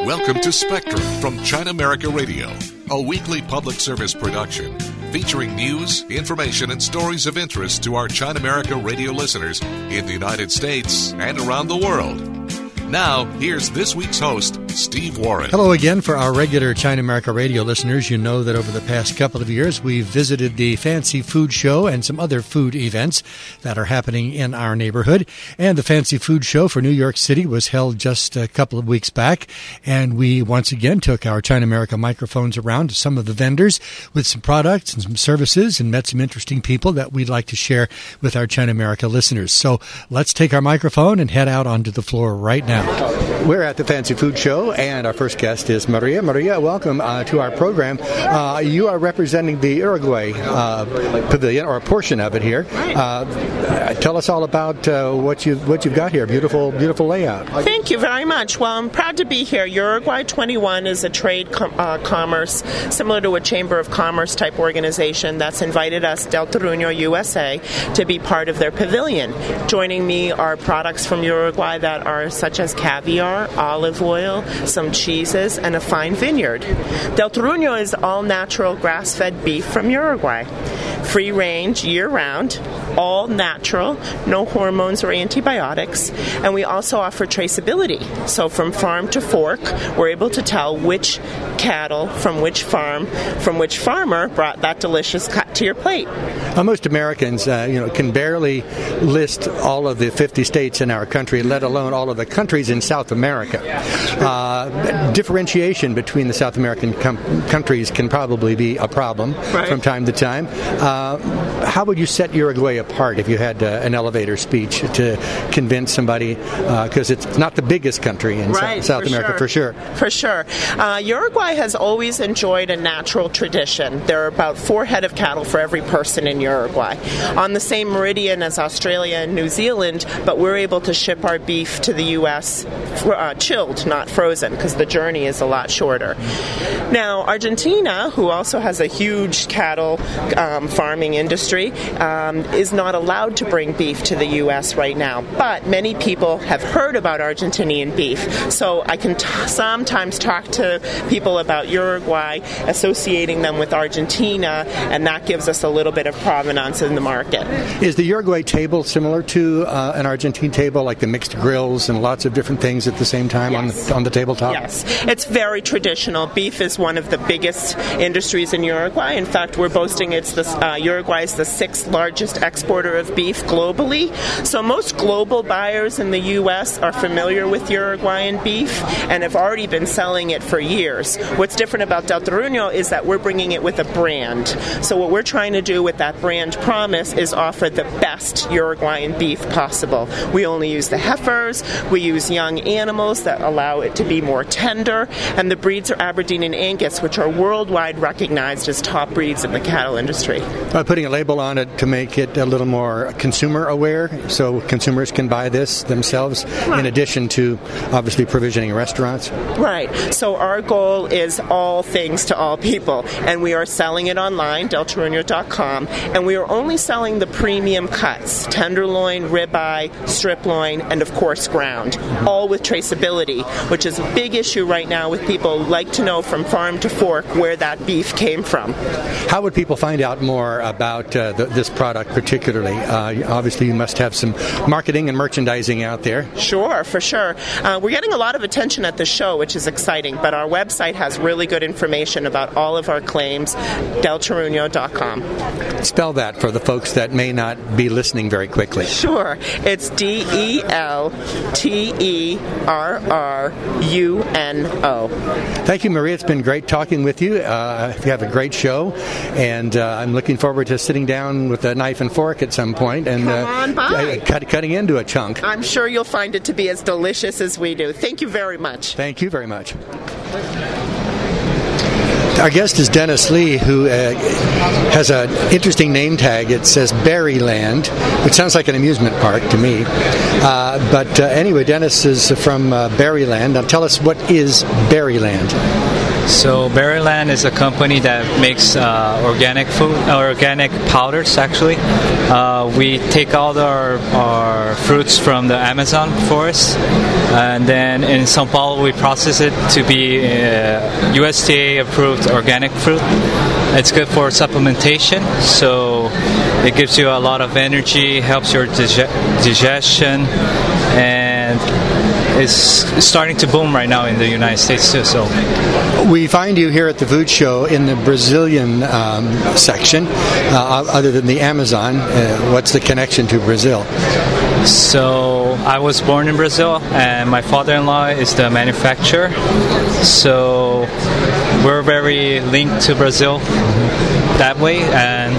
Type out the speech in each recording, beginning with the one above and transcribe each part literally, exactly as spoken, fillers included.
Welcome to Spectrum from China America Radio, a weekly public service production featuring news, information, and stories of interest to our China America Radio listeners in the United States and around the world. Now, here's this week's host, Steve Warren. Hello again for our regular China America Radio listeners. You know that over the past couple of years, we've visited the Fancy Food Show and some other food events that are happening in our neighborhood. And the Fancy Food Show for New York City was held just a couple of weeks back. And we once again took our China America microphones around to some of the vendors with some products and some services and met some interesting people that we'd like to share with our China America listeners. So let's take our microphone and head out onto the floor right now. We're at the Fancy Food Show, and our first guest is Maria. Maria, welcome uh, to our program. Uh, you are representing the Uruguay uh, pavilion, or a portion of it here. Uh, tell us all about uh, what you've what you've got here. Beautiful, beautiful layout. Thank you very much. Well, I'm proud to be here. Uruguay twenty-one is a trade com- uh, commerce, similar to a Chamber of Commerce type organization that's invited us, Del Toruño U S A, to be part of their pavilion. Joining me are products from Uruguay that are such as caviar, olive oil, some cheeses, and a fine vineyard. Del Toruño is all-natural grass-fed beef from Uruguay. Free range, year-round, all natural, no hormones or antibiotics, and we also offer traceability. So from farm to fork, we're able to tell which cattle from which farm, from which farmer brought that delicious cut to your plate. Now, most Americans, uh, you know, can barely list all of the fifty states in our country, let alone all of the countries in South America. Uh, differentiation between the South American com- countries can probably be a problem right. from time to time. Uh, how would you set Uruguay apart if you had uh, an elevator speech to convince somebody, because uh, it's not the biggest country in right, South, South for America, sure. for sure. For sure. Uh, Uruguay has always enjoyed a natural tradition. There are about four head of cattle for every person in Uruguay. On the same meridian as Australia and New Zealand, but we're able to ship our beef to the U S uh, chilled, not frozen, because the journey is a lot shorter. Now, Argentina, who also has a huge cattle um, farming industry, um, is not allowed to bring beef to the U S right now, but many people have heard about Argentinian beef. So I can t- sometimes talk to people about Uruguay, associating them with Argentina, and that gives us a little bit of provenance in the market. Is the Uruguay table similar to uh, an Argentine table, like the mixed grills and lots of different things at the same time yes. on, the, on the tabletop? Yes, it's very traditional. Beef is one of the biggest industries in Uruguay. In fact, we're boasting it's the uh, Uruguay is the sixth largest exporter of beef globally. So most global buyers in the U S are familiar with Uruguayan beef and have already been selling it for years. What's different about Del Toruño is that we're bringing it with a brand. So what we're trying to do with that brand promise is offer the best Uruguayan beef possible. We only use the heifers, we use young animals that allow it to be more tender, and the breeds are Aberdeen and Angus, which are worldwide recognized as top breeds in the cattle industry. Uh, putting a label on it to make it a little more consumer aware, so consumers can buy this themselves, right. in addition to obviously provisioning restaurants. Right. So our goal is all things to all people, and we are selling it online, del toruño dot com, and we are only selling the premium cuts, tenderloin, ribeye, strip loin, and of course ground, all with traceability, which is a big issue right now with people who like to know from farm to fork where that beef came from. How would people find out more about uh, the, this product particularly? Uh, obviously you must have some marketing and merchandising out there. Sure, for sure. Uh, we're getting a lot of attention at the show, which is exciting, but our website has really good information about all of our claims, del toruño dot com. Spell that for the folks that may not be listening very quickly. Sure. It's D E L T E R R U N O. Thank you, Maria. It's been great talking with you. Uh, you have a great show, and uh, I'm looking forward to sitting down with a knife and fork at some point and Come on by. Uh, cut, cutting into a chunk. I'm sure you'll find it to be as delicious as we do. Thank you very much. Thank you very much. Our guest is Dennis Lee, who uh, has an interesting name tag. It says Berryland, which sounds like an amusement park to me. Uh, but uh, anyway, Dennis is from uh, Berryland. Now tell us, what is Berryland? So Berryland is a company that makes uh, organic food, organic powders. Actually, uh, we take all our, our fruits from the Amazon forest, and then in São Paulo we process it to be uh, U S D A approved organic fruit. It's good for supplementation, so it gives you a lot of energy, helps your dige- digestion, and it's starting to boom right now in the United States too. So we find you here at the food show in the Brazilian um, section, uh, other than the Amazon. Uh, what's the connection to Brazil? So I was born in Brazil, and my father-in-law is the manufacturer. So we're very linked to Brazil that way, and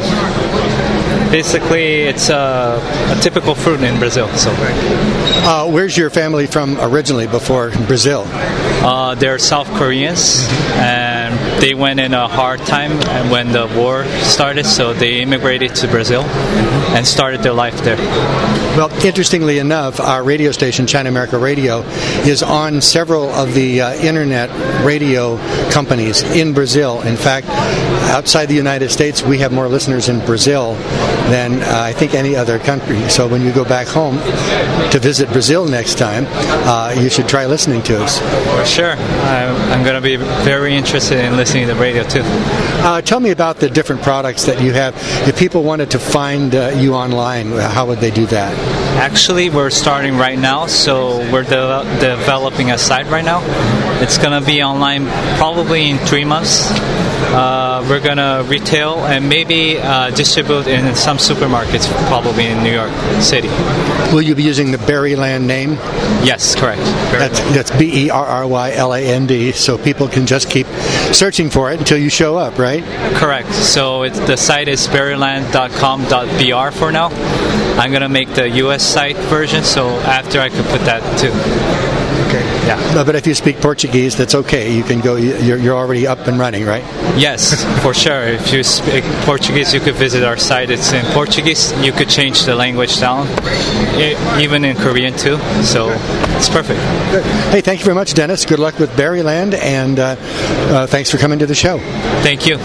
basically it's a, a typical fruit in Brazil. So, uh, where's your family from originally before Brazil? Uh, they're South Koreans, and they went in a hard time when the war started, so they immigrated to Brazil and started their life there. Well, interestingly enough, our radio station, China America Radio, is on several of the uh, internet radio companies in Brazil. In fact, outside the United States, we have more listeners in Brazil than uh, I think any other country. So when you go back home to visit Brazil next time, uh, you should try listening to us. For sure. I'm, I'm going to be very interested in listening to the radio too. Uh, tell me about the different products that you have. If people wanted to find uh, you online, how would they do that? Actually, we're starting right now, so we're de- developing a site right now. It's going to be online probably in three months. Uh, we're going to retail and maybe uh, distribute in some supermarkets, probably in New York City. Will you be using the Berryland name? Yes, correct. That's, that's B E R R Y L A N D, so people can just keep searching for it until you show up, right? Correct. So it's, the site is berryland dot com dot b r for now. I'm going to make the U S site version, so after I could put that too. Okay. Yeah. No, but if you speak Portuguese, that's okay. You can go. You're, you're already up and running, right? Yes, for sure. If you speak Portuguese, you could visit our site. It's in Portuguese. You could change the language down, even in Korean too. So it's perfect. Good. Hey, thank you very much, Dennis. Good luck with Berryland, and uh, uh, thanks for coming to the show. Thank you.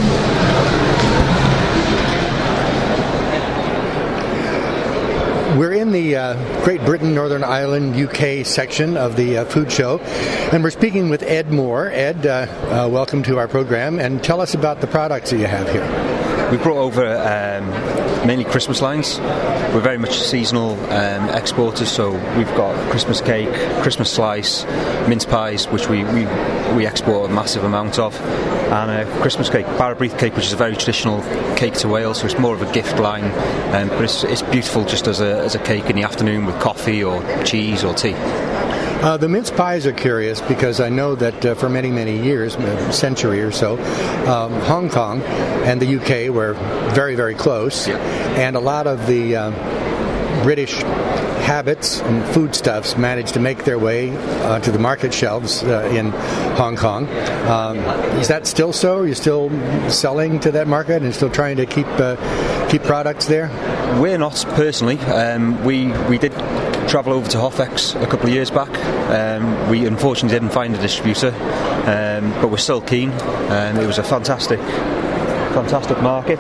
We're in the uh, Great Britain, Northern Ireland, U K section of the uh, food show, and we're speaking with Ed Moore. Ed, uh, uh, welcome to our program, and tell us about the products that you have here. We brought over um, mainly Christmas lines. We're very much seasonal um, exporters, so we've got Christmas cake, Christmas slice, mince pies, which we, we, we export a massive amount of, and a Christmas cake, Barrabrith cake, which is a very traditional cake to Wales, so it's more of a gift line, um, but it's, it's beautiful just as a, as a cake in the afternoon with coffee or cheese or tea. Uh, the mince pies are curious because I know that uh, for many, many years, a century or so, um, Hong Kong and the U K were very, very close, yeah. and a lot of the uh, British habits and foodstuffs managed to make their way uh, to the market shelves uh, in Hong Kong. Um, is that still so? Are you still selling to that market and still trying to keep uh, keep products there? We're not, personally. Um, we, we did travel over to Hofex a couple of years back. Um, we unfortunately didn't find a distributor, um, but we're still keen. Um, it was a fantastic, fantastic market,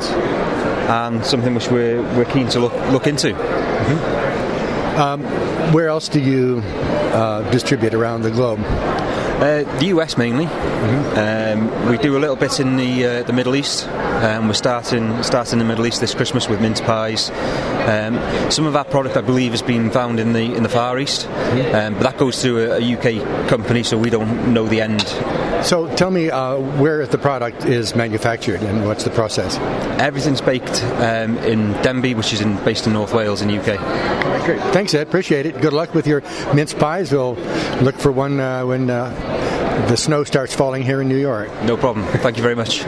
and something which we're we're keen to look look into. Mm-hmm. Um, where else do you uh, distribute around the globe? Uh, the U S mainly. Mm-hmm. Um, we do a little bit in the uh, the Middle East. Um, we're starting starting in the Middle East this Christmas with mince pies. Um, some of our product, I believe, has been found in the in the Far East, um, but that goes through a, a U K company, so we don't know the end. So tell me uh, where the product is manufactured and what's the process? Everything's baked um, in Denbigh, which is in, based in North Wales in the U K. Great. Thanks, Ed. Appreciate it. Good luck with your mince pies. We'll look for one uh, when uh, the snow starts falling here in New York. No problem. Thank you very much.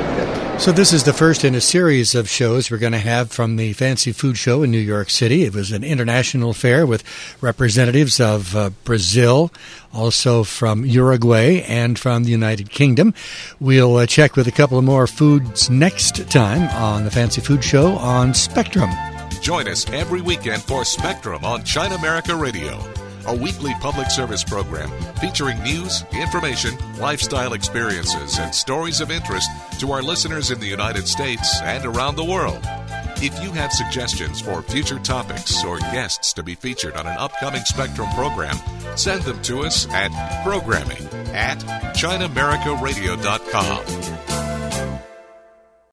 So this is the first in a series of shows we're going to have from the Fancy Food Show in New York City. It was an international fair with representatives of uh, Brazil, also from Uruguay, and from the United Kingdom. We'll uh, check with a couple of more foods next time on the Fancy Food Show on Spectrum. Join us every weekend for Spectrum on China America Radio. a weekly public service program featuring news, information, lifestyle experiences, and stories of interest to our listeners in the United States and around the world. If you have suggestions for future topics or guests to be featured on an upcoming Spectrum program, send them to us at programming at china america radio dot com.